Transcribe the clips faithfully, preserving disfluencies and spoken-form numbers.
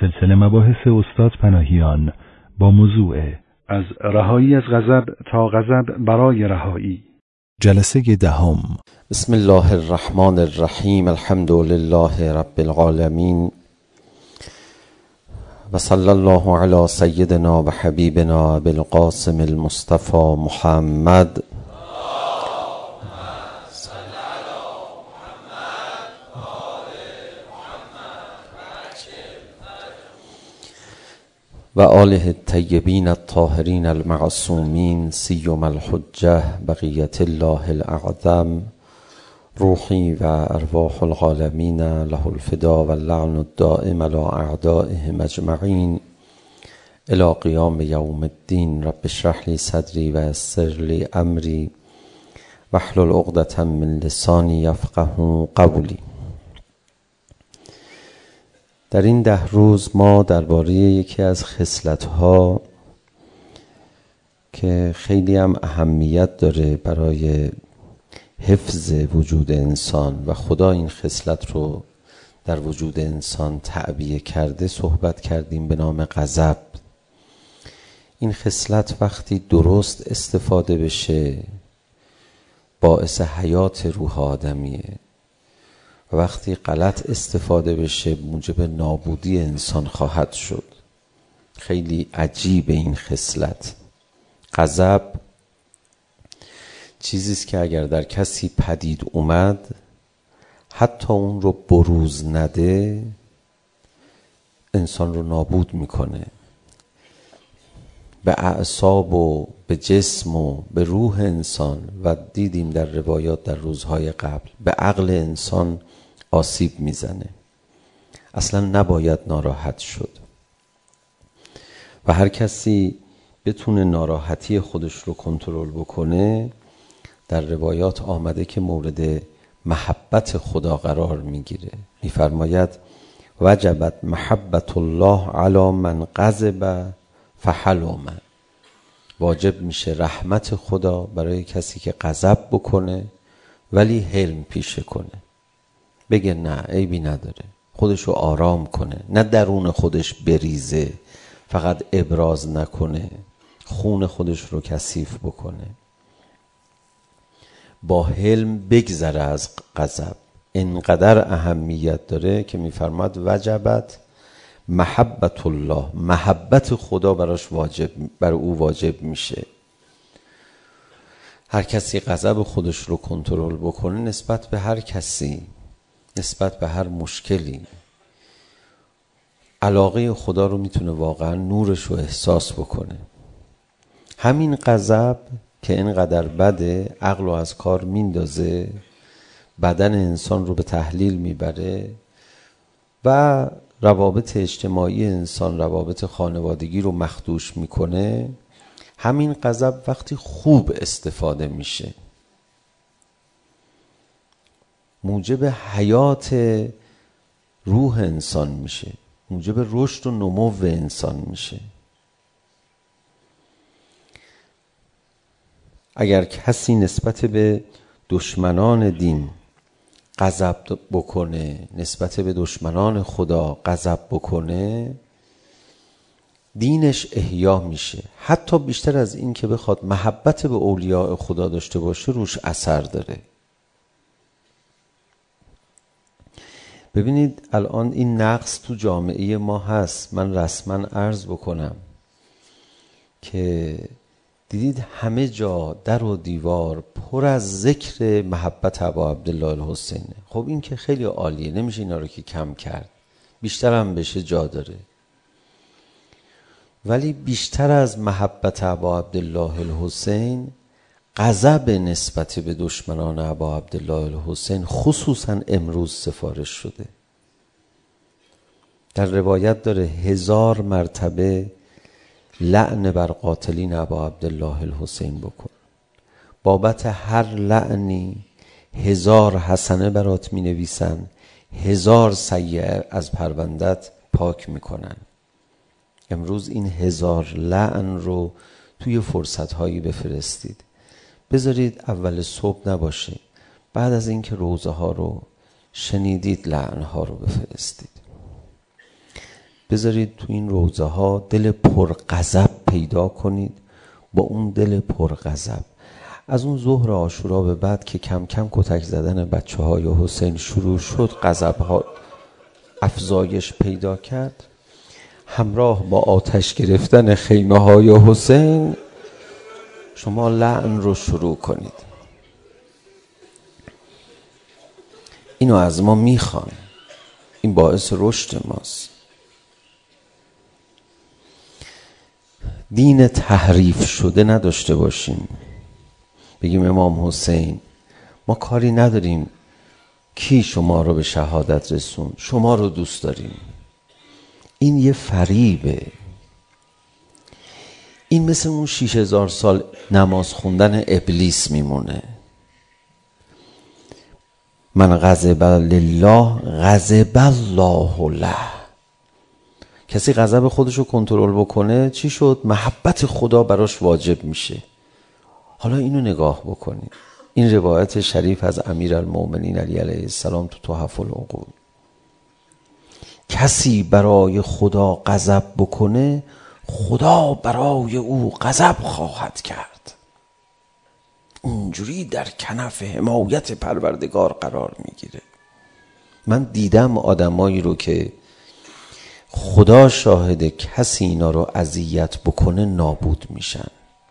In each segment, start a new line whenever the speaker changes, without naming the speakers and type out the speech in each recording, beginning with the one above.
سلسله مباحث استاد پناهیان با موضوع از رهایی از غضب تا غضب برای رهایی، جلسه دهم.
بسم الله الرحمن الرحیم. الحمد لله رب العالمین و صلی الله علی سیدنا و حبیبنا بالقاسم المصطفى محمد و آله الطیبین الطاهرین المعصومین سیما الحجة بقیت الله الاعظم روحی و ارواح العالمین له الفدا و اللعن الدائم علی اعدائهم اجمعین الی قیام یوم الدین. رب اشرح لی صدری و یسر لی امری واحلل عقدة من لسانی یفقهوا قولی. در این ده روز ما درباره یکی از خصلت‌ها که خیلی هم اهمیت داره برای حفظ وجود انسان و خدا این خصلت رو در وجود انسان تعبیه کرده صحبت کردیم به نام غضب. این خصلت وقتی درست استفاده بشه باعث حیات روح آدمیه و وقتی غلط استفاده بشه موجب نابودی انسان خواهد شد. خیلی عجیب این خصلت. غضب چیزیست که اگر در کسی پدید اومد حتی اون رو بروز نده انسان رو نابود میکنه. به اعصاب و به جسم و به روح انسان و دیدیم در روایات در روزهای قبل به عقل انسان آسیب میزنه. اصلا نباید ناراحت شد و هر کسی بتونه ناراحتی خودش رو کنترل بکنه در روایات آمده که مورد محبت خدا قرار میگیره. میفرماید وجبت محبت الله علی من غضب فحلم. واجب میشه رحمت خدا برای کسی که غضب بکنه ولی حلم پیشه کنه، بگه نه عیبی نداره، خودشو آرام کنه، نه درون خودش بریزه، فقط ابراز نکنه، خون خودش رو کثیف بکنه، با حلم بگذره از غضب. اینقدر اهمیت داره که میفرماد وجبت محبت الله، محبت خدا براش واجب، بر او واجب میشه. هر کسی غضب خودش رو کنترل بکنه نسبت به هر کسی، نسبت به هر مشکلی علاقه خدا رو میتونه واقعا نورش رو احساس بکنه. همین غضب که اینقدر بده عقل رو از کار میندازه، بدن انسان رو به تحلیل میبره و روابط اجتماعی انسان، روابط خانوادگی رو مخدوش میکنه. همین غضب وقتی خوب استفاده میشه موجب حیات روح انسان میشه، موجب رشد و نمو انسان میشه. اگر کسی نسبت به دشمنان دین غضب بکنه، نسبت به دشمنان خدا غضب بکنه، دینش احیا میشه. حتی بیشتر از این که بخواد محبت به اولیاء خدا داشته باشه روش اثر داره. ببینید الان این نقص تو جامعه ما هست. من رسما عرض بکنم که دیدید همه جا در و دیوار پر از ذکر محبت ابا عبدالله الحسینه. خب این که خیلی عالیه، نمیشه اینا رو که کم کرد، بیشتر هم بشه جا داره. ولی بیشتر از محبت ابا عبدالله الحسین غضب نسبت به دشمنان ابا عبدالله الحسین خصوصا امروز سفارش شده. در روایت داره هزار مرتبه لعن بر قاتلین ابا عبدالله الحسین بکن، بابت هر لعنی هزار حسنه برات می نویسن، هزار سیئه از پروندت پاک می کنن. امروز این هزار لعن رو توی فرصت‌هایی بفرستید. بذارید اول صبح نباشه، بعد از اینکه روزه ها رو شنیدید لعن ها رو بفرستید. بذارید تو این روضه ها دل پر غضب پیدا کنید. با اون دل پر غضب از اون ظهر عاشورا به بعد که کم کم کتک زدن بچه های حسین شروع شد، غضب ها افزایش پیدا کرد، همراه با آتش گرفتن خیمه های حسین شما لعن رو شروع کنید. اینو از ما میخوان، این باعث رشد ماست. دین تحریف شده نداشته باشیم، بگیم امام حسین ما کاری نداریم کی شما رو به شهادت رسون، شما رو دوست داریم. این یه فریبه. این مثل اون شیش هزار سال نماز خوندن ابلیس میمونه. من غضب لله غضب الله له. کسی غضب خودشو کنترل بکنه چی شد؟ محبت خدا براش واجب میشه. حالا اینو نگاه بکنید، این روایت شریف از امیرالمومنین علی علیه السلام تو تحف العقول. کسی برای خدا غضب بکنه خدا برای او غضب خواهد کرد. اونجوری در کنف حمایت پروردگار قرار میگیره. من دیدم آدمایی رو که خدا شاهد کسی اینا رو اذیت بکنه نابود میشن.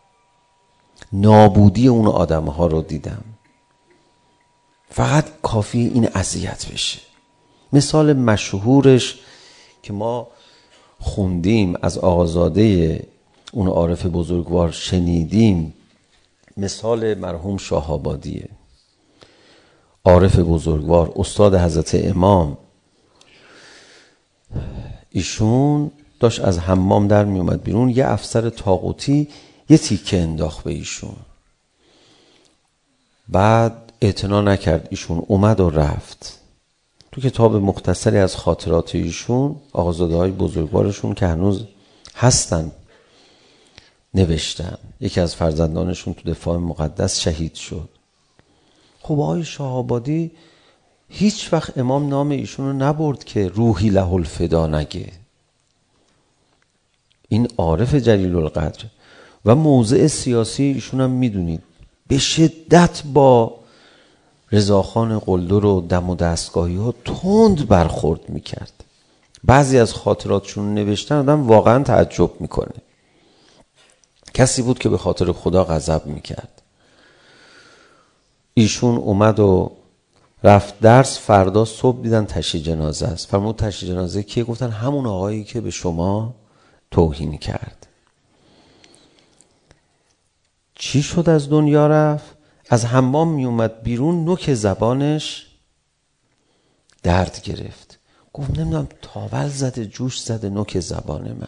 نابودی اون آدمها رو دیدم. فقط کافی این اذیت بشه. مثال مشهورش که ما خوندیم از آقازاده اون عارف بزرگوار شنیدیم، مثال مرحوم شاه آبادیه. عارف بزرگوار استاد حضرت امام، ایشون داشت از حمام در می اومد بیرون، یه افسر طاغوتی یه تیکه انداخت به ایشون، بعد اعتنا نکرد، ایشون اومد و رفت. تو کتاب مختصری از خاطرات ایشون آقازاده های بزرگوارشون که هنوز هستن نوشتن، یکی از فرزندانشون تو دفاع مقدس شهید شد. خب آقای شاه آبادی هیچ وقت امام نام ایشون رو نبرد که روحی له الفدا نگه. این عارف جلیل القدر و موضع سیاسی ایشون هم میدونید به شدت با رضاخان قلدر و دم و دستگاهی ها تند برخورد میکرد. بعضی از خاطراتشون نوشتن آدم واقعا تعجب میکنه. کسی بود که به خاطر خدا غضب میکرد. ایشون اومد و رفت درس، فردا صبح دیدن تشییع جنازه است. فرمود تشییع جنازه کیه؟ گفتن همون آقایی که به شما توهین کرد. چی شد؟ از دنیا رفت. از حمام می اومد بیرون، نوک زبانش درد گرفت. گفت نمیدونم تاول زده جوش زده نوک زبان من.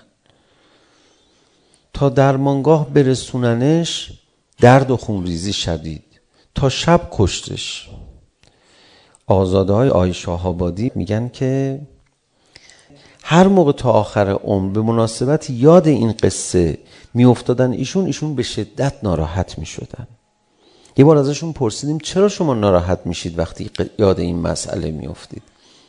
تا درمانگاه برسوننش درد و خونریزی شدید، تا شب کشتش. آزاده های آی شاه آبادی میگن که هر موقع تا آخر عمر به مناسبت یاد این قصه میافتادن ایشون ایشون به شدت ناراحت میشدن. یه بار ازشون پرسیدیم چرا شما ناراحت میشید وقتی یاد این مسئله میافتید؟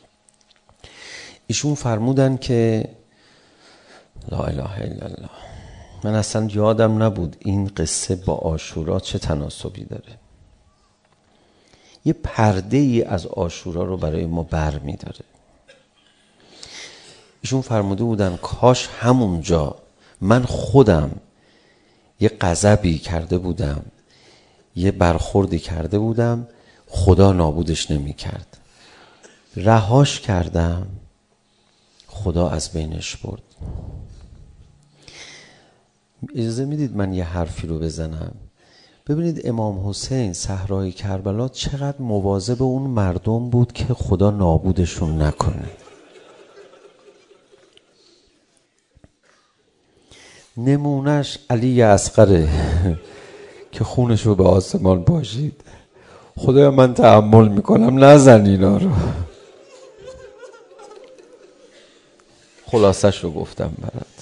ایشون فرمودن که لا اله الا الله، من اصلا یادم نبود این قصه با عاشورا چه تناسبی داره. یه پرده ای از عاشورا رو برای ما بر می داره. ایشون فرموده بودن کاش همونجا من خودم یه غضبی کرده بودم، یه برخوردی کرده بودم، خدا نابودش نمی کرد. رهاش کردم، خدا از بینش برد. اجازه میدید من یه حرفی رو بزنم؟ ببینید امام حسین صحرای کربلا چقدر مواظب اون مردم بود که خدا نابودشون نکنه. نمونش علی اصغره که خونش رو به آسمان پاشید. خدایا من تحمل میکنم نزن اینا رو. خلاصش رو گفتم برات.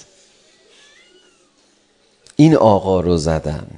این آقا رو زدن.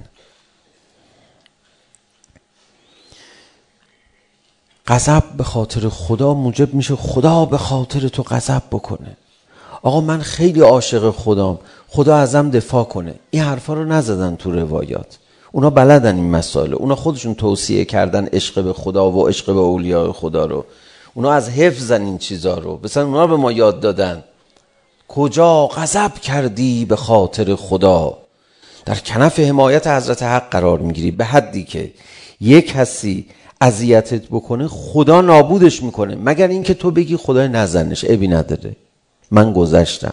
غضب به خاطر خدا موجب میشه خدا به خاطر تو غضب بکنه. آقا من خیلی عاشق خدام، خدا ازم دفاع کنه. این حرفا رو نزدن تو روایات. اونا بلدن این مسائل، اونا خودشون توصیه کردن عشق به خدا و عشق به اولیاء خدا رو. اونا از حفظن این چیزا رو، مثلا اونا به ما یاد دادن. کجا غضب کردی به خاطر خدا، در کنف حمایت حضرت حق قرار میگیری به حدی که یک کسی اذیتت بکنه خدا نابودش میکنه، مگر اینکه تو بگی خدای نزنش، عیبی نداره، من گذشتم.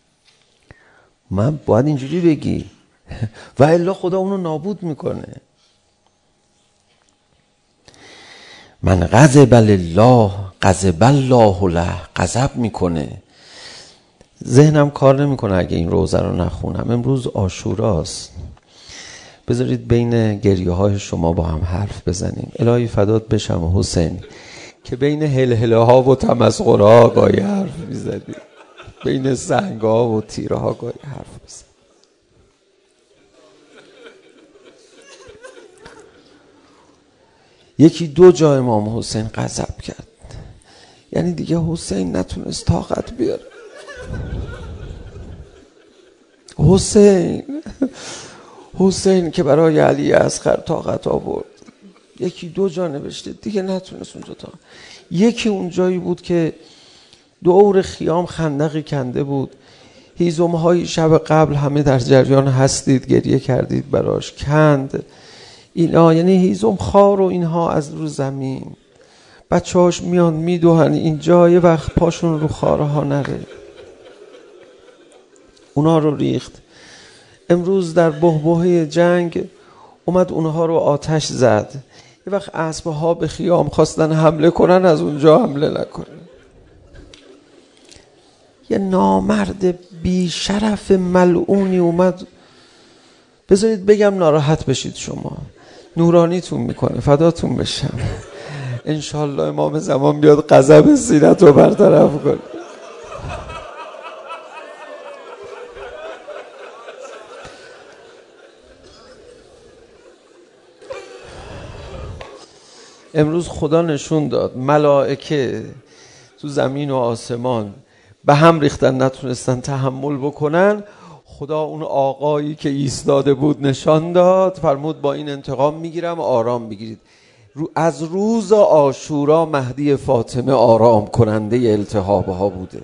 من باید اینجوری بگی و الا خدا اونو نابود میکنه. من غضب لله غضب الله له، غضب میکنه. ذهنم کار نمیکنه اگه این روزه رو نخونم. امروز عاشوراست. بذارید بین گریه های شما با هم حرف بزنیم. الهی فدات بشم حسین که بین هلهله ها و تمسخر ها گاهی حرف میزدی، بین سنگ ها و تیره ها گاهی حرف بزن. یکی دو جا امام حسین غضب کرد، یعنی دیگه حسین نتونست طاقت بیاره. حسین حسین که برای علی اصغر طاقت آورد، یکی دو جا نوشته دیگه نتونست اونجا طاقت. یکی اونجایی بود که دور خیام خندقی کنده بود، هیزم‌های شب قبل همه در جریان هستید، گریه کردید براش، کند اینا، یعنی هیزم خار و اینها از رو زمین. بچه‌هاش میان میدوهن اینجا، یه وقت پاشون رو خاره ها نره، اونا رو ریخت. امروز در بحبوحه جنگ اومد اونها رو آتش زد. یه وقت اسب‌ها به خیام خواستن حمله کنن، از اونجا حمله نکنن. یه نامرد بی شرف ملعونی اومد. بذارید بگم ناراحت بشید شما، نورانیتون میکنه، فداتون بشم. انشالله امام زمان بیاد غضب سینت رو برطرف کنه. امروز خدا نشون داد ملائکه تو زمین و آسمان به هم ریختن، نتونستن تحمل بکنن. خدا اون آقایی که ایستاده بود نشان داد، فرمود با این انتقام میگیرم، آرام بگیرید. از روز عاشورا مهدی فاطمه آرام کننده التهاب ها بوده.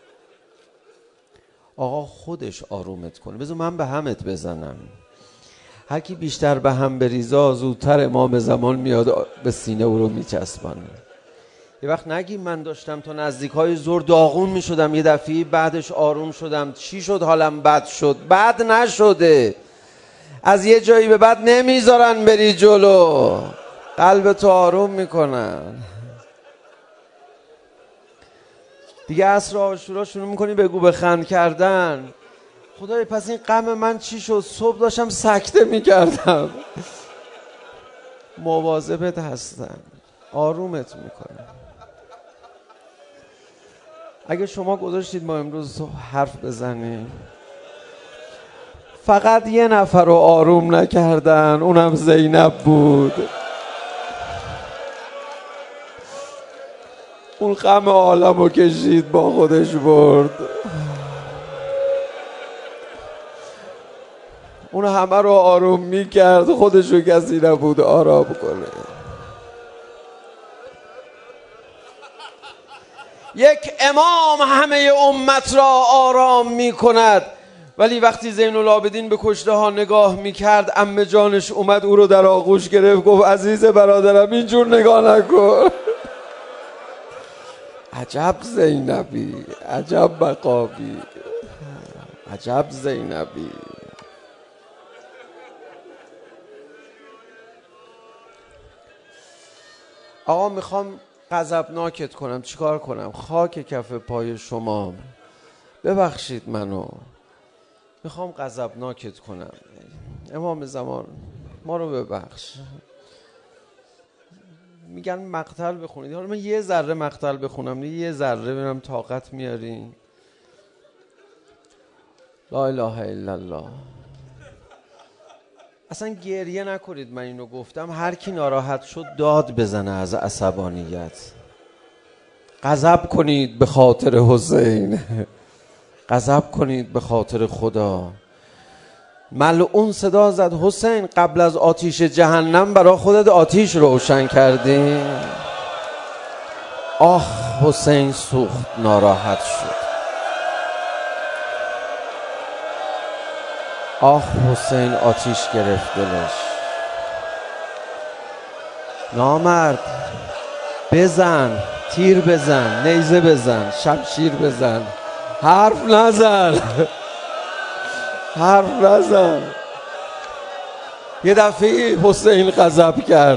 آقا خودش آرومت کنه. بذار من به همت بزنم، هر کی بیشتر به هم بریزا زودتر امام زمان میاد به سینه او رو میچسبانه. یه وقت نگی من داشتم تا نزدیک های ظهر داغون میشدم، یه دفعه بعدش آروم شدم، چی شد حالم بد شد؟ بد نشده، از یه جایی به بعد نمیذارن بری جلو، قلب تو آروم میکنن. دیگه عصر عاشورا شروع میکنی بگو بخند کردن. خدای پس این غم من چی شد؟ صبح داشتم سکته میکردم. مواظبت هستن، آرومت میکنن. اگه شما گذاشتید ما امروز حرف بزنیم، فقط یه نفر رو آروم نکردن، اونم زینب بود. اون غم عالم رو کشید با خودش برد. اون همه رو آروم میکرد، خودش رو کسی نبود آرام کنه. یک امام همه امت را آرام میکند. ولی وقتی زین العابدین به کشته ها نگاه میکرد، عمه جانش اومد او رو در آغوش گرفت، گفت عزیز برادرم اینجور نگاه نکن. عجب زینبی، عجب مقامی، عجب زینبی. آقا میخوام غضبناکت کنم، چیکار کنم؟ خاک کف پای شما، ببخشید منو، میخوام غضبناکت کنم. امام زمان ما رو ببخش. میگن مقتل بخونید، حالا من یه ذره مقتل بخونم، یه ذره ببینم طاقت میارین. لا اله الا الله. اصلا گریه نکنید، من اینو گفتم. هر کی ناراحت شد داد بزنه از عصبانیت. غضب کنید به خاطر حسین، غضب کنید به خاطر خدا. ملعون صدا زد حسین قبل از آتیش جهنم برای خودت آتیش روشن کردی؟ آخ حسین سوخت، ناراحت شد. آخ حسین آتیش گرفت دلش. نامرد بزن، تیر بزن، نیزه بزن، شمشیر بزن، حرف نزن، حرف نزن. یه دفعه حسین غضب کرد،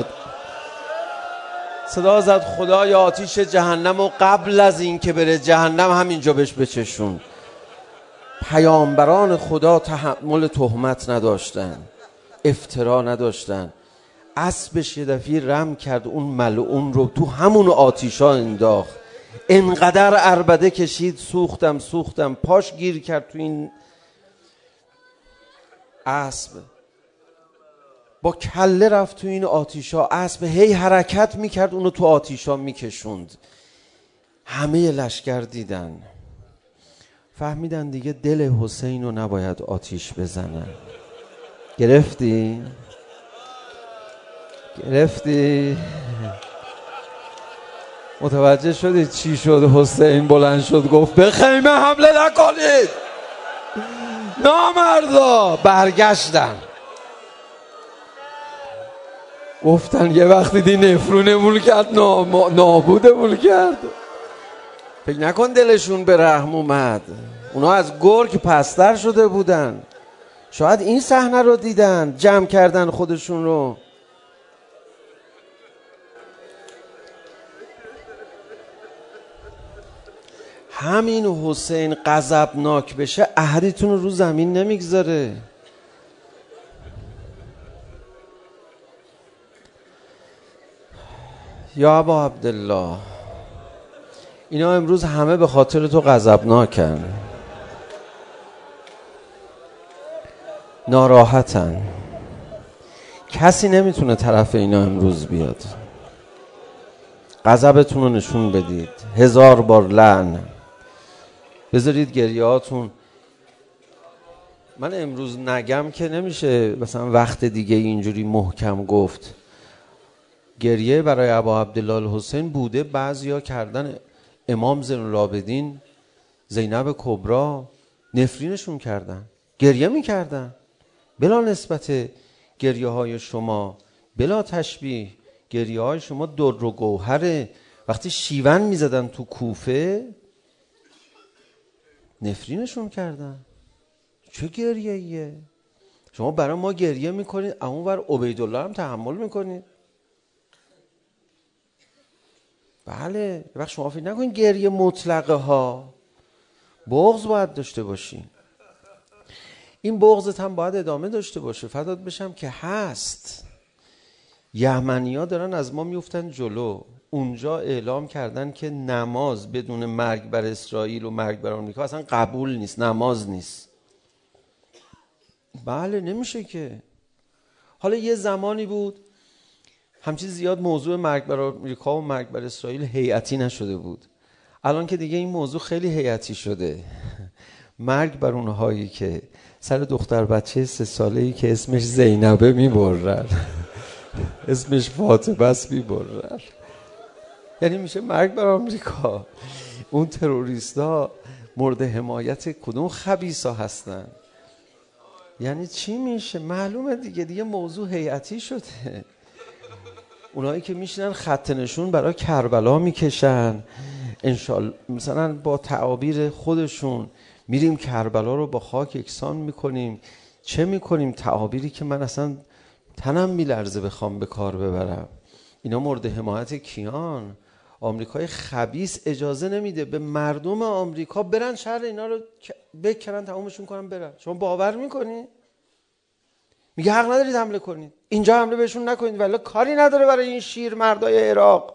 صدا زد خدایا آتیش جهنم و قبل از این که بره جهنم همینجا بهش بچشون. پیامبران خدا تحمل تهمت نداشتن، افترا نداشتن. اسبش یه دفعه رم کرد، اون ملعون رو تو همون آتیشا انداخت. انقدر عربده کشید، سوختم سوختم، پاش گیر کرد تو این اسب، با کله رفت تو این آتیشا. اسب هی حرکت میکرد، اونو تو آتیشا میکشوند. همه لشکر دیدن، فهمیدن دیگه دل حسین رو نباید آتیش بزنن. گرفتی؟ گرفتی؟ متوجه شدید چی شد؟ حسین بلند شد گفت به خیمه حمله نکنید. نامردا برگشتن، گفتن یه وقتی دی نفرونمون کرد، نابودمون کرد. فکر نکن دلشون به رحم اومد. اونا از گرگ پستر شده بودن. شاید این صحنه رو دیدن، جمع کردن خودشون رو. همین حسین غضبناک بشه احدتون رو رو زمین نمیگذاره. یا ابا عبدالله، اینا امروز همه به خاطر تو غضبناکن، ناراحتن. کسی نمیتونه طرف اینا امروز بیاد. غضبتون رو نشون بدید. هزار بار لعن. بذارید گریهاتون. من امروز نگم که نمیشه مثلا وقت دیگه اینجوری محکم گفت. گریه برای ابا عبدالله الحسین بوده. بعضیا کردن امام زین العابدین، زینب کبری، نفرینشون کردن، گریه میکردن بلا نسبت. گریه های شما بلا تشبیه، گریه های شما در و گوهره. وقتی شیون میزدن تو کوفه نفرینشون کردن. چه گریه ایه؟ شما برای ما گریه میکنید، اون ور عبیدالله هم تحمل میکنید. بله، وقت شما فکر نکنید گریه مطلقه ها. بغض باید داشته باشین. این بغضت هم باید ادامه داشته باشه. فدات بشم که هست. یمنی ها دارن از ما میفتن جلو. اونجا اعلام کردن که نماز بدون مرگ بر اسرائیل و مرگ بر آمریکا اصلا قبول نیست، نماز نیست. بله نمیشه که. حالا یه زمانی بود همچین زیاد موضوع مرگ بر آمریکا و مرگ بر اسرائیل هیئتی نشده بود. الان که دیگه این موضوع خیلی هیئتی شده. مرگ بر اونهایی که سر دختر بچه سه ساله‌ای که اسمش زینبه میبرن، اسمش فاطمه است میبرن. یعنی میشه مرگ بر آمریکا. اون تروریستا مورد حمایت کدوم خبیثا هستن؟ یعنی چی میشه؟ معلومه دیگه دیگه موضوع هیئتی شده. اونایی که میشینن خط نشون برای کربلا میکشن، انشالله مثلا با تعابیر خودشون میریم کربلا رو با خاک یکسان میکنیم. چه میکنیم؟ تعابیری که من اصلا تنم میلرزه بخوام به کار ببرم. اینا مورد حمایت کیان؟ آمریکای خبیث اجازه نمیده به مردم آمریکا برن شهر اینا رو بکنن، تمامشون کنن برن. شما باور میکنی؟ میگه حق ندارید حمله کنید، اینجا حمله بهشون نکنید، ولی کاری نداره برای این شیر مردای عراق.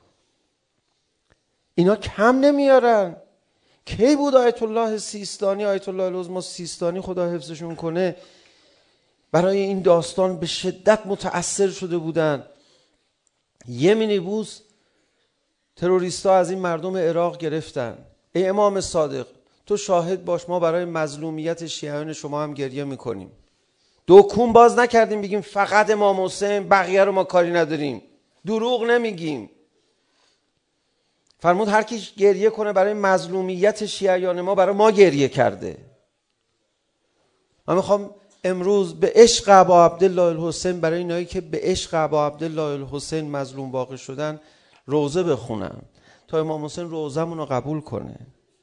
اینا کم نمیارن. کی بود آیت الله سیستانی، آیت الله العظمی سیستانی خدا حفظشون کنه، برای این داستان به شدت متأثر شده بودن. یه مینیبوس تروریستا از این مردم عراق گرفتن. ای امام صادق، تو شاهد باش، ما برای مظلومیت شیعیان شما هم گریه میکنیم. دکون باز نکردیم بگیم فقط امام حسین، بقیه رو ما کاری نداریم. دروغ نمیگیم. فرمود هر کی گریه کنه برای مظلومیت شیعیان ما، برای ما گریه کرده. من میخوام امروز به عشق ابا عبدالله الحسین، برای اینایی که به عشق ابا عبدالله الحسین مظلوم واقع شدن، روزه بخونم تا امام حسین روزمون رو قبول کنه.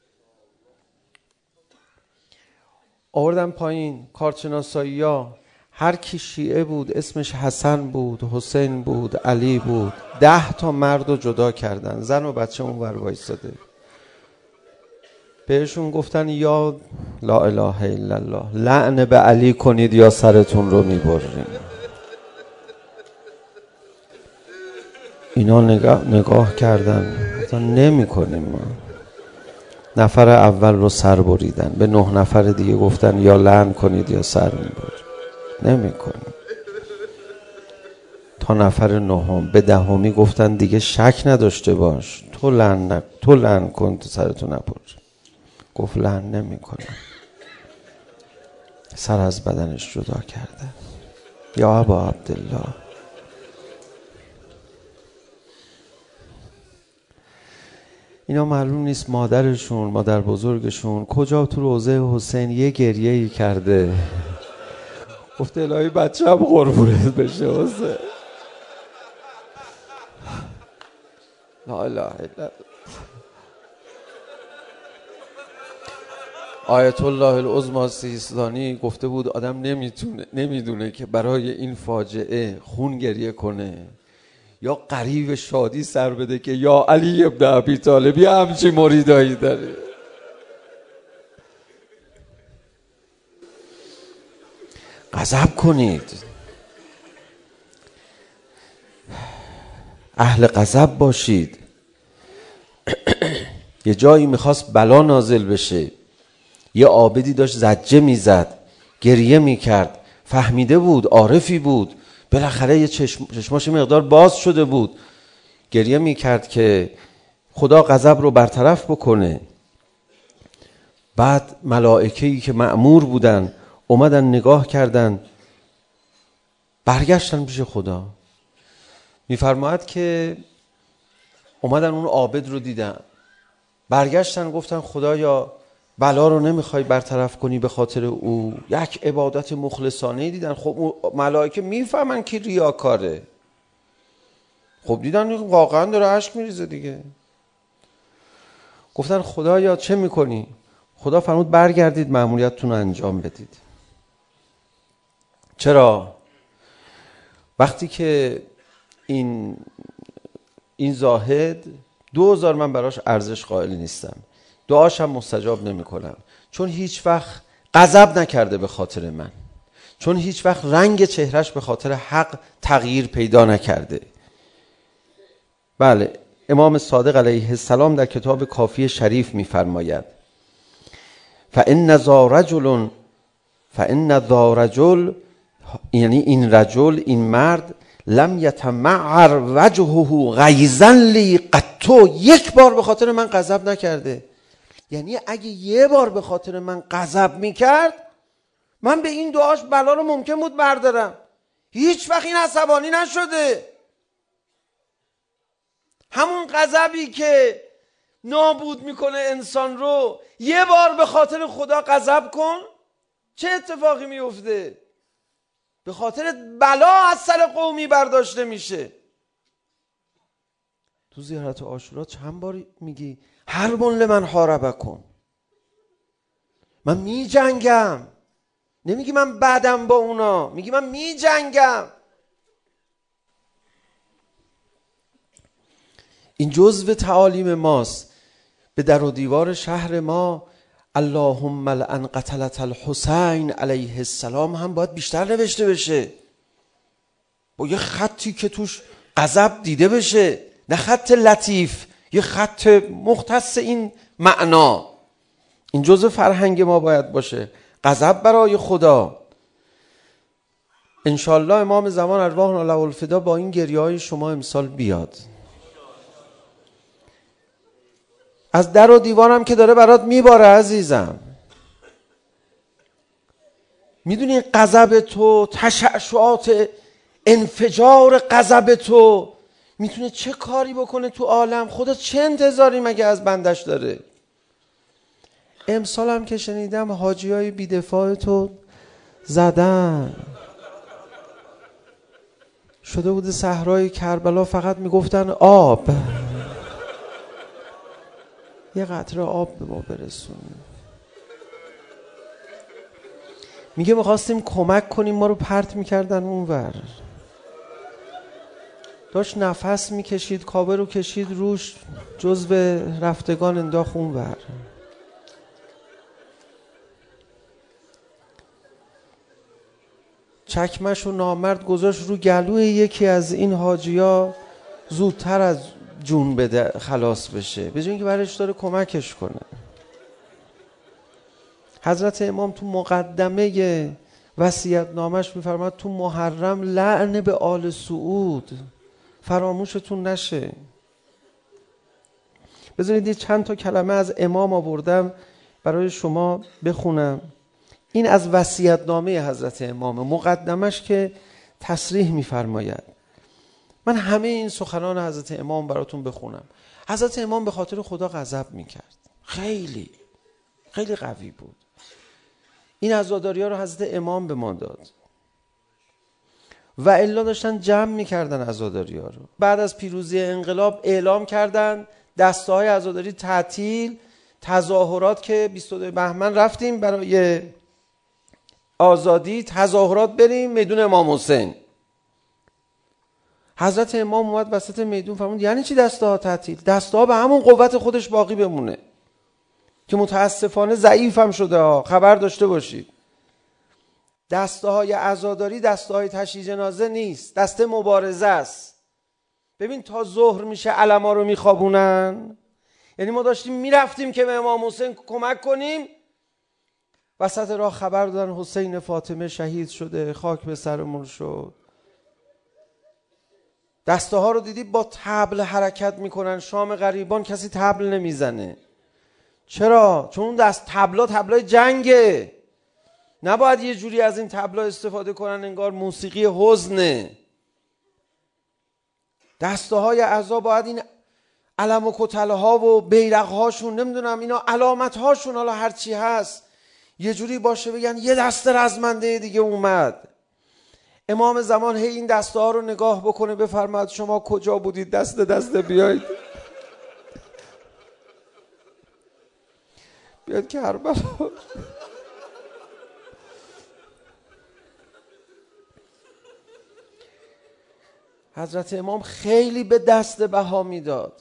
آوردم پایین کارشناسایی ها، هر کی شیعه بود اسمش حسن بود، حسین بود، علی بود، ده تا مرد رو جدا کردن، زن و بچه اون ور وایساده. بهشون گفتن یا لا اله الا الله، لعنه به علی کنید یا سرتون رو میبریم. اینا نگاه, نگاه کردن گفتن نمی کنیم. ما نفر اول رو سر بریدن، به نه نفر دیگه گفتن یا لعن کنید یا سر میبریم. نمی کنیم. تا نفر نهم به دهمی گفتن دیگه شک نداشته باش، تو لعن نکن، تو لعن کن تو سرتون نبر. گفت لعن نمی کنم. سر از بدنش جدا کرده. یا ابا عبدالله، اینا معلوم نیست مادرشون، مادر بزرگشون کجا تو روضه حسین یه گریه‌ای کرده، گفته الهی بچه‌م قربونت بشه حسین. لا اله الا الله. آیت الله العظمی سیستانی گفته بود آدم نمیتونه نمیدونه که برای این فاجعه خون گریه کنه یا قریب شادی سر بده که یا علی ابن ابی طالب یه همچی مریدایی داره. غضب کنید، اهل غضب باشید. یه جایی میخواست بلا نازل بشه، یه عابدی داشت زجه میزد، گریه میکرد، فهمیده بود، عارفی بود، بالاخره یه چشم، چشماش مقدار باز شده بود، گریه میکرد که خدا غضب رو برطرف بکنه. بعد ملائکه‌ای که مأمور بودن اومدن نگاه کردن، برگشتن پیش خدا. میفرماید که اومدن اون عابد رو دیدن، برگشتن گفتن خدایا بلا رو نمیخوای برطرف کنی به خاطر او؟ یک عبادت مخلصانه دیدن. خب ملائکه میفهمن که ریاکاره. خب دیدن واقعا داره اشک میریزه دیگه. گفتن خدایا چه میکنی؟ خدا فرمود برگردید مأموریتتون رو انجام بدید. چرا؟ وقتی که این این زاهد دو هزار من براش ارزش قائل نیستم، دعاش هم مستجاب نمی کنم، چون هیچ وقت غضب نکرده به خاطر من، چون هیچ وقت رنگ چهرش به خاطر حق تغییر پیدا نکرده. بله، امام صادق علیه السلام در کتاب کافی شریف می‌فرماید فإن ذا رجل فإن ذا رجل، یعنی این رجل، این مرد، لم یتمعر وجهه غیظا لی قط، یک بار به خاطر من غضب نکرده. یعنی اگه یه بار به خاطر من غضب میکرد، من به این دعاش بلا رو ممکن بود بردارم. هیچ وقت این عصبانی نشده. همون غضبی که نابود میکنه انسان رو، یه بار به خاطر خدا غضب کن، چه اتفاقی میفته؟ به خاطر بلا از سر قومی برداشته میشه. تو زیارت عاشورا چند بار میگی هر من لمن حاربکم، من می جنگم. نمیگی من بعدم با اونا، میگی من می جنگم. این جزء تعالیم ماست. به در و دیوار شهر ما اللهم لعن قتلة الحسین علیه السلام هم باید بیشتر نوشته بشه، با یه خطی که توش غضب دیده بشه، نه خط لطیف، یه خط مختص این معنا. این جزء فرهنگ ما باید باشه، غضب برای خدا. انشالله امام زمان ارواحنا له الفدا با این گریه های شما امسال بیاد. از در و دیوارم که داره برات میباره عزیزم. میدونی غضب تو، تشعشعات انفجار غضب تو میتونه چه کاری بکنه تو عالم؟ خدا چه انتظاری مگه از بندش داره؟ امسال هم که شنیدم حاجی های بیدفاع تو زدن، شده بوده صحرای کربلا فقط میگفتن آب، یه قطره آب به ما برسون. میگه میخواستیم کمک کنیم، ما رو پرت میکردن اونور. داشت نفس میکشید، کابه رو کشید روش، جزو رفتگان انداخت اونور. چکمش و نامرد گذاشت رو گلوی یکی از این حاجیا زودتر از جون بده خلاص بشه، به جای اینکه برش داره کمکش کنه. حضرت امام تو مقدمه وصیت نامش میفرماد تو محرم لعن به آل سعود، فراموشتون نشه. بذارید چند تا کلمه از امام آوردم برای شما بخونم. این از وصیت نامه حضرت امام، مقدمش که تصریح میفرماید. من همه این سخنان حضرت امام براتون بخونم. حضرت امام به خاطر خدا غضب میکرد، خیلی خیلی قوی بود. این عزاداری ها رو حضرت امام به ما داد و الا داشتن جمع میکردن عزاداری ها رو. بعد از پیروزی انقلاب اعلام کردن دسته های عزاداری تعطیل، تظاهرات که بیست و دو بهمن رفتیم برای آزادی، تظاهرات بریم میدون امام حسین. حضرت امام اومد وسط میدون فرمود یعنی چی دسته ها تعطیل؟ دسته ها به همون قوت خودش باقی بمونه که متاسفانه ضعیف هم شده ها، خبر داشته باشید. دسته های عزاداری دسته های تشییع جنازه نیست، دسته مبارزه است. ببین تا ظهر میشه علما رو میخوابونن. یعنی ما داشتیم میرفتیم که به امام حسین کمک کنیم، وسط راه خبر دادن حسین فاطمه شهید شده، خاک به سرمون شد. دسته ها رو دیدی با طبل حرکت میکنن. شام غریبان کسی طبل نمیزنه. چرا؟ چون اون دست طبلا طبلای جنگه. نباید یه جوری از این طبلا استفاده کنن انگار موسیقی حزنه. دسته های اعضا باید این علم و کتله ها و بیرق هاشون، نمیدونم اینا علامت هاشون، حالا هرچی هست، یه جوری باشه بگن یه دسته رزمنده دیگه اومد. امام زمان هی این دسته ها رو نگاه بکنه بفرماد شما کجا بودید؟ دسته دسته بیایید بیاد کربلا. حضرت امام خیلی به دست بها میداد،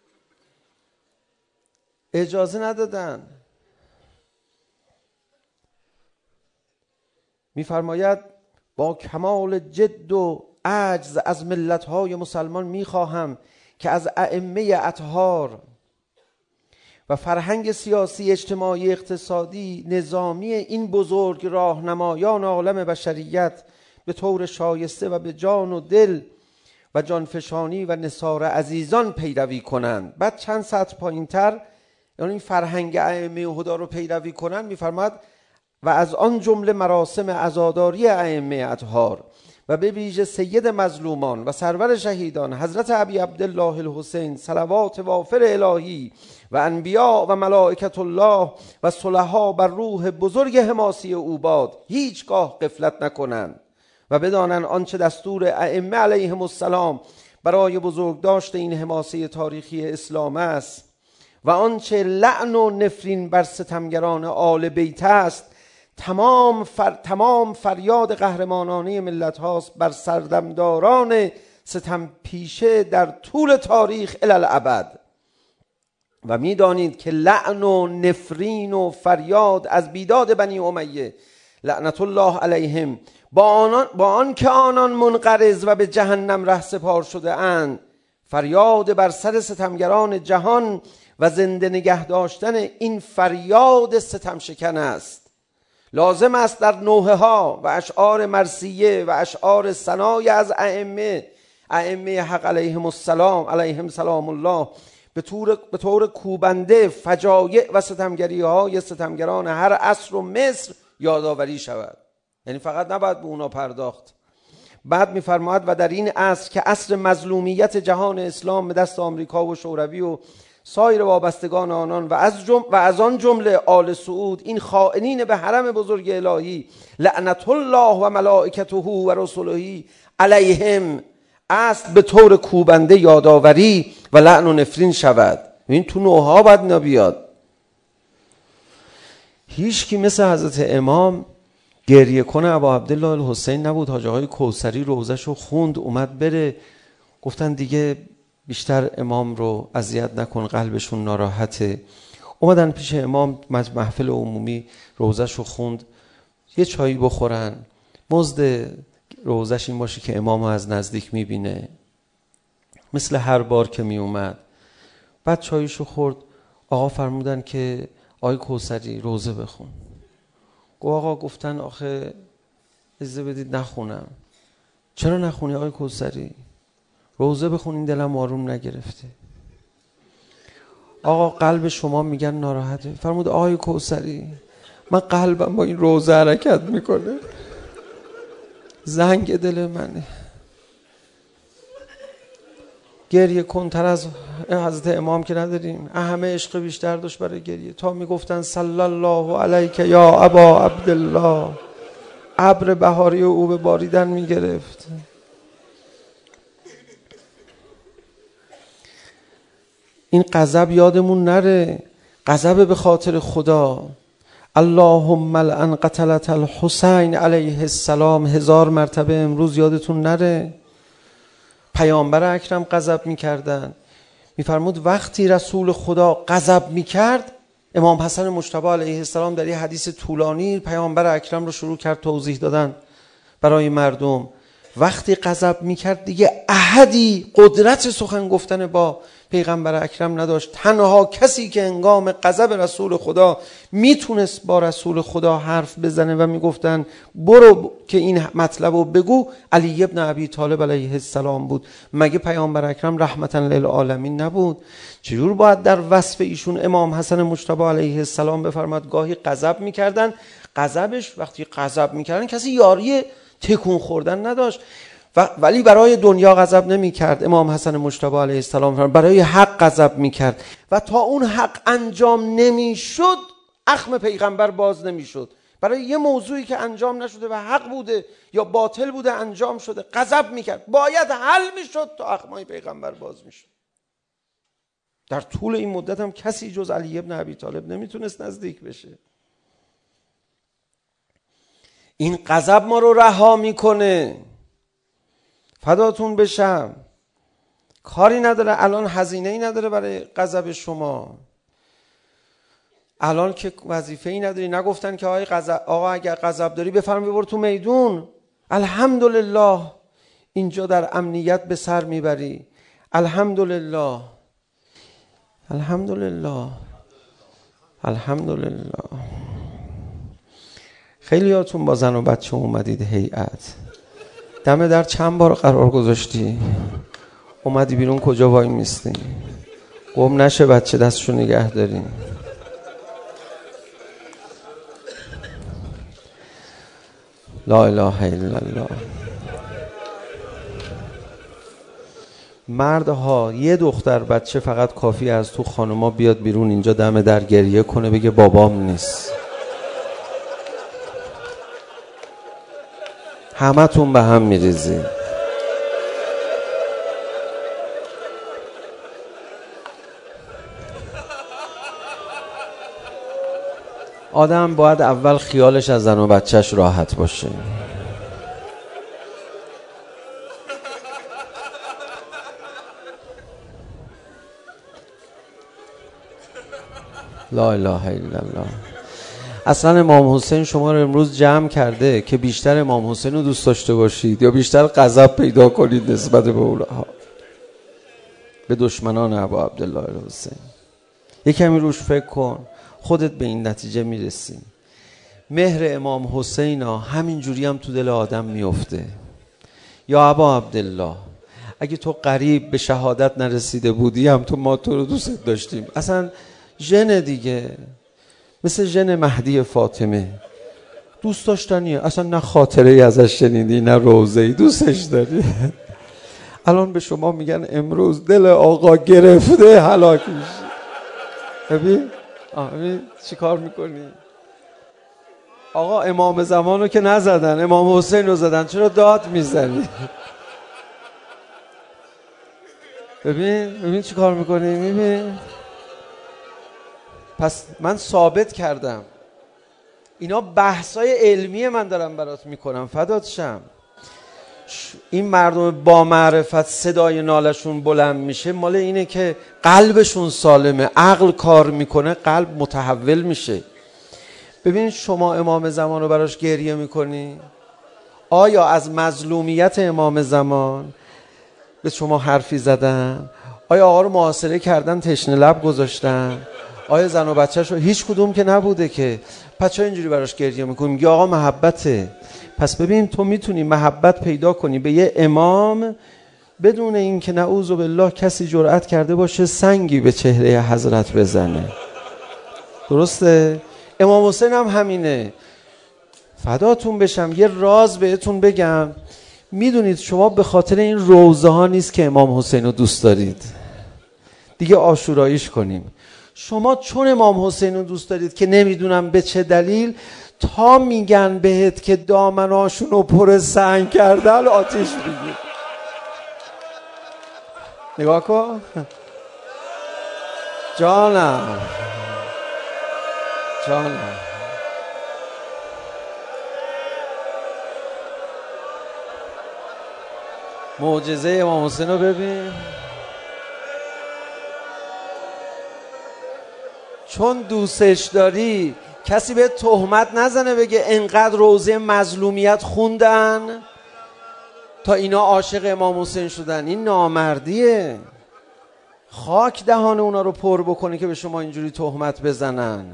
اجازه ندادن. میفرماید با کمال جد و عجز از ملت‌های مسلمان میخواهم که از ائمه اطهار و فرهنگ سیاسی، اجتماعی، اقتصادی، نظامی این بزرگ راهنمایان عالم بشریت به طور شایسته و به جان و دل و جانفشانی و نثار عزیزان پیروی کنند. بعد چند سطر پایین تر یعنی فرهنگ ائمه هدا رو پیروی کنند میفرماد و از آن جمله مراسم عزاداری ائمه اطهار و به ویژه سید مظلومان و سرور شهیدان حضرت ابی عبدالله الحسین صلوات وافر الهی و انبیاء و ملائکت الله و صلحا بر روح بزرگ حماسی او باد هیچگاه غفلت نکنند و بدانند آنچه دستور ائمه علیهم السلام برای بزرگ داشته این حماسی تاریخی اسلام است و آنچه لعن و نفرین بر ستمگران آل بیت است تمام فر... تمام فریاد قهرمانانه ملت هاست بر سردمداران ستم پیشه در طول تاریخ الی الابد. و میدانید که لعن و نفرین و فریاد از بیداد بنی امیه لعنت الله علیهم با آنان با آن که آنان منقرض و به جهنم ره سپار شده اند، فریاد بر سر ستمگران جهان و زنده نگه داشتن این فریاد ستم شکن است. لازم است در نوحه ها و اشعار مرثیه و اشعار ثنای از ائمه ائمه حق علیهم السلام علیهم سلام الله به طور به طور کوبنده فجایع و ستمگری های ستمگران هر عصر و مصر یادآوری شود. یعنی فقط نباید به اونا پرداخت. بعد میفرماید و در این عصر که عصر مظلومیت جهان اسلام به دست آمریکا و شوروی و سایر وابستگان آنان و از جم... و از آن جمله آل سعود، این خائنین به حرم بزرگ الهی لعنت الله و ملائکته و رسله علیهم، است به طور کوبنده یادآوری و لعن و نفرین شود. این تو نوها باید نبیاد. هیچ کی مثل حضرت امام گریه کنه ابا عبدالله الحسین نبود. حاج آقای کوثری روزشو خوند، اومد بره، گفتن دیگه بیشتر امام رو اذیت نکن، قلبشون ناراحته. اومدن پیش امام، محفل عمومی، روزشو خوند، یه چایی بخورن، مزد روزش این باشه که امامو از نزدیک میبینه مثل هر بار که میومد. بعد چایشو خورد، آقا فرمودن که آقای کوثری روزه بخون. گفت آقا گفتن آخه اجازه بدید نخونم. چرا نخونی آقای کوثری؟ روزه بخون، این دلم آروم نگرفته. آقا قلب شما میگن ناراحته. فرمود آقای کوثری من قلبم با این روزه حرکت میکنه، زنگ دل منه. گریه کن تر از حضرت امام که نداریم. همه عشق بیشتر داشت برای گریه، تا میگفتن صلی الله علیک یا ابا عبدالله، ابر بهاری او به باریدن میگرفت. این غضب یادمون نره، غضب به خاطر خدا. اللهم لعن قتلة الحسین علیه السلام هزار مرتبه امروز یادتون نره. پیامبر اکرم غضب میکردن. میفرمود وقتی رسول خدا غضب میکرد، امام حسن مجتبی علیه السلام در یه حدیث طولانی پیامبر اکرم رو شروع کرد توضیح دادن برای مردم. وقتی غضب میکرد دیگه احدی قدرت سخن گفتن با پیغمبر اکرم نداشت. تنها کسی که هنگام غضب رسول خدا میتونست با رسول خدا حرف بزنه و میگفتن برو که این مطلب رو بگو، علی ابن ابی طالب علیه السلام بود. مگه پیامبر اکرم رحمتا للعالمین نبود؟ چجور باید در وصف ایشون امام حسن مجتبی علیه السلام بفرماد گاهی غضب میکردن؟ غضبش وقتی غضب میکردن کسی یاری تکون خوردن نداشت، و ولی برای دنیا غضب نمی کرد. امام حسن مجتبی علیه السلام برای حق غضب می کرد و تا اون حق انجام نمی شد اخم پیغمبر باز نمی شد. برای یه موضوعی که انجام نشده و حق بوده یا باطل بوده انجام شده غضب می کرد، باید حل می شد تا اخمای پیغمبر باز می شد. در طول این مدت هم کسی جز علی ابن ابی طالب نمیتونست نزدیک بشه. این غضب ما رو رها میکنه. فداتون بشم، کاری نداره، الان هزینه‌ای نداره برای غضب شما. الان که وظیفه‌ای نداری، نگفتن که آقا غضب آقا اگر غضب داری بفرم ببر تو میدون. الحمدلله اینجا در امنیت به سر میبری. الحمدلله الحمدلله الحمدلله. خیلیاتون با زن و بچه اومدید هیئت، دم در چند بار قرار گذاشتی، اومدی بیرون کجا وای میستی؟ گم نشه بچه دستشو نگه داریم. لا اله الا الله. مردها یه دختر بچه فقط کافی از تو خانوما بیاد بیرون اینجا دم در گریه کنه بگه بابام نیست. همه تون به هم میریزی. آدم باید اول خیالش از زن و بچهش راحت باشه. لا اله الا الله. اصلا امام حسین شما رو امروز جمع کرده که بیشتر امام حسین رو دوست داشته باشید یا بیشتر غضب پیدا کنید نسبت به اونها، به دشمنان ابا عبدالله الحسین. یک کمی روش فکر کن، خودت به این نتیجه میرسی. مهر امام حسین ها همین جوری هم تو دل آدم میفته. یا ابا عبدالله اگه تو قریب به شهادت نرسیده بودی هم تو ما تو رو دوست داشتیم. اصلا ژن دیگه، مثل ژن مهدی فاطمه، دوست داشتنیه. اصلا نه خاطره ای ازش شنیدی نه روزه ای دوستش داری. الان به شما میگن امروز دل آقا گرفته هلاک میشی. ببین ببین چی کار میکنی؟ آقا امام زمان رو که نزدن، امام حسین رو زدن، چرا داد میزنی؟ ببین ببین چی کار میکنی؟ ببین. پس من ثابت کردم اینا بحثای علمی من دارم برات میکنم، فدات شم. این مردم با معرفت صدای نالشون بلند میشه، مال اینه که قلبشون سالمه، عقل کار میکنه، قلب متحول میشه. ببین شما امام زمان رو براش گریه میکنی؟ آیا از مظلومیت امام زمان به شما حرفی زدن؟ آیا آقا رو محاصره کردن تشنه لب گذاشتن؟ آیا زن و بچه‌ش رو؟ هیچ کدوم که نبوده که. پس چرا اینجوری براش گریه میکنی؟ میگه آقا محبته. پس ببین تو میتونی محبت پیدا کنی به یه امام بدون این که نعوذ بالله کسی جرأت کرده باشه سنگی به چهره حضرت بزنه. درسته؟ امام حسین هم همینه. فداتون بشم. یه راز بهتون بگم، میدونید شما به خاطر این روزه ها نیست که امام حسین رو دوست دارید. دیگه عاشوراییش کنیم. شما چون امام حسین رو دوست دارید که نمیدونم به چه دلیل، تا میگن بهت که دامناشون رو پر سنگ کردن آتیش بگیر. نگاه کن جانم جانم. معجزه امام حسین رو ببین. چون دوستش داری کسی به تهمت نزنه بگه انقدر روزه مظلومیت خوندن تا اینا عاشق امام حسین شدن. این نامردیه. خاک دهان اونا رو پر بکنه که به شما اینجوری تهمت بزنن.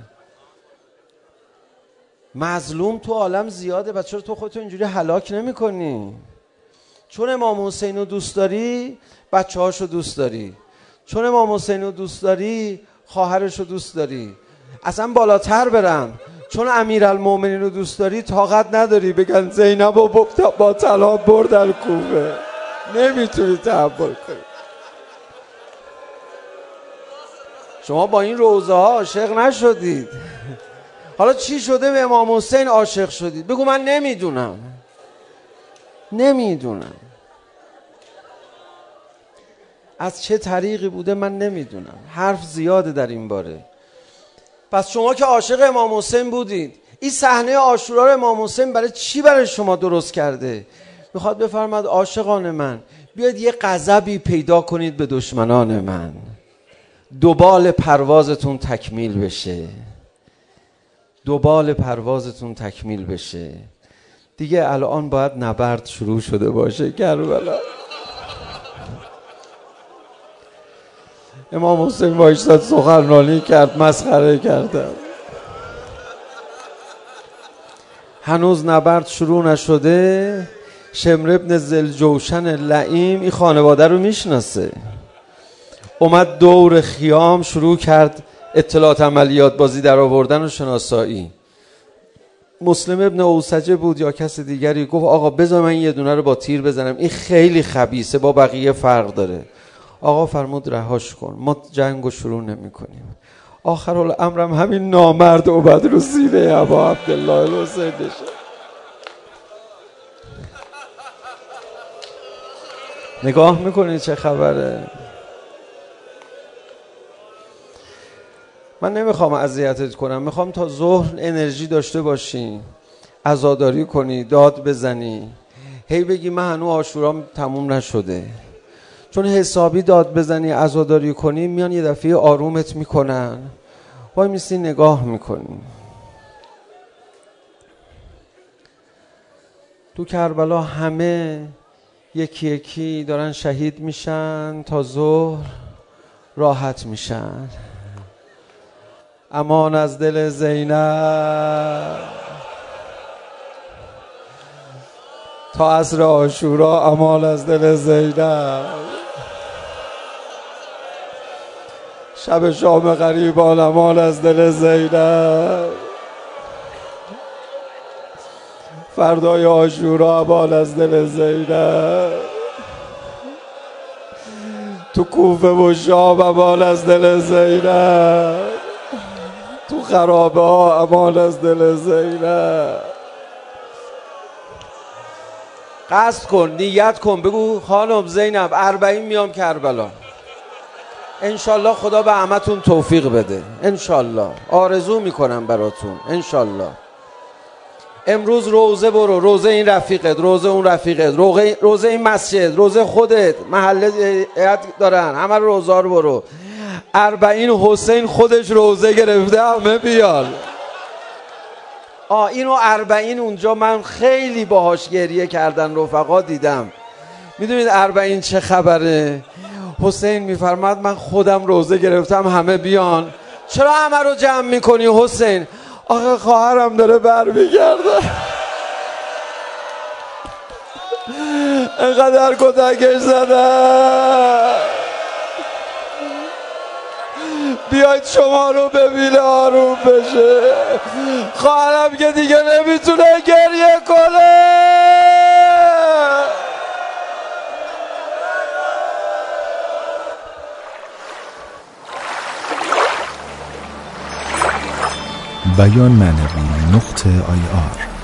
مظلوم تو عالم زیاده، بچه چرا تو خودتو اینجوری هلاک نمی کنی؟ چون امام حسین رو دوست داری بچه هاشو دوست داری، چون امام حسین رو دوست داری خواهرش رو دوست داری. اصلا بالاتر برم، چون امیرالمومنین رو دوست داری طاقت نداری بگن زینب رو با طلا بردن کوفه، نمیتونی تحمل کنی. شما با این روزه ها عاشق نشدید. حالا چی شده به امام حسین عاشق شدید؟ بگو من نمیدونم نمیدونم از چه طریقی بوده، من نمیدونم. حرف زیاده در این باره. پس شما که عاشق امام حسین بودید، این صحنه عاشورا رو امام حسین برای چی برای شما درست کرده؟ میخواد بفرماد عاشقان من بیاید یه غضبی پیدا کنید به دشمنان من، دوبال پروازتون تکمیل بشه، دوبال پروازتون تکمیل بشه. دیگه الان باید نبرد شروع شده باشه. کربلا امام حسین وایساد سخنرانی کرد، مسخره کردن. هنوز نبرد شروع نشده. شمر ابن ذوالجوشن لعیم این خانواده رو میشناسه، اومد دور خیام شروع کرد اطلاعات عملیات بازی در آوردن و شناسایی. مسلم ابن اوسجه بود یا کس دیگری، گفت آقا بذار من یه دونه رو با تیر بزنم، این خیلی خبیثه، با بقیه فرق داره. آقا فرمود رهاش کن، ما جنگو شروع نمی کنیم. آخر الامرم همین نامرد اومد رو سینه ابا عبدالله الحسین نشد. نگاه میکنید چه خبره؟ من نمیخوام اذیتت کنم، میخوام تا ظهر انرژی داشته باشی، عزاداری کنی، داد بزنی، هی بگی من هنوز عاشورام تموم نشده. چون حسابی داد بزنی عزاداری کنی میان یه دفعه آرومت میکنن، وای میسی نگاه میکنی. تو کربلا همه یکی یکی دارن شهید میشن تا ظهر راحت میشن. امان از دل زینب. تا عصر عاشورا امان از دل زینب، شب شام غریبان امان از دل زینب، فردای عاشورا امان از دل زینب، تو کوفه و شام امان از دل زینب، تو خرابه ها امان از دل زینب. قصد کن، نیت کن، بگو خانم زینب اربعین میام کربلا. انشالله خدا به همتون توفیق بده، انشالله آرزو میکنم براتون انشالله. امروز روزه برو، روزه این رفیقت، روزه اون رفیقت، روزه این مسجد، روزه خودت، محله دارن همه روزه رو برو. اربعین حسین خودش روزه گرفته، همه بیان. آه اینو اربعین اونجا من خیلی باهاش گریه کردن رفقا دیدم. میدونید اربعین چه خبره؟ حسین میفرماد من خودم روزه گرفتم همه بیان. چرا همه رو جمع میکنی حسین؟ آخه خواهرم داره برمیگرده. انقدر کتکش زدن، بیاید شما رو ببینه آروم بشه. خواهرم که دیگه نمیتونه گریه کنه.
بیان معنوی نقطه آی آر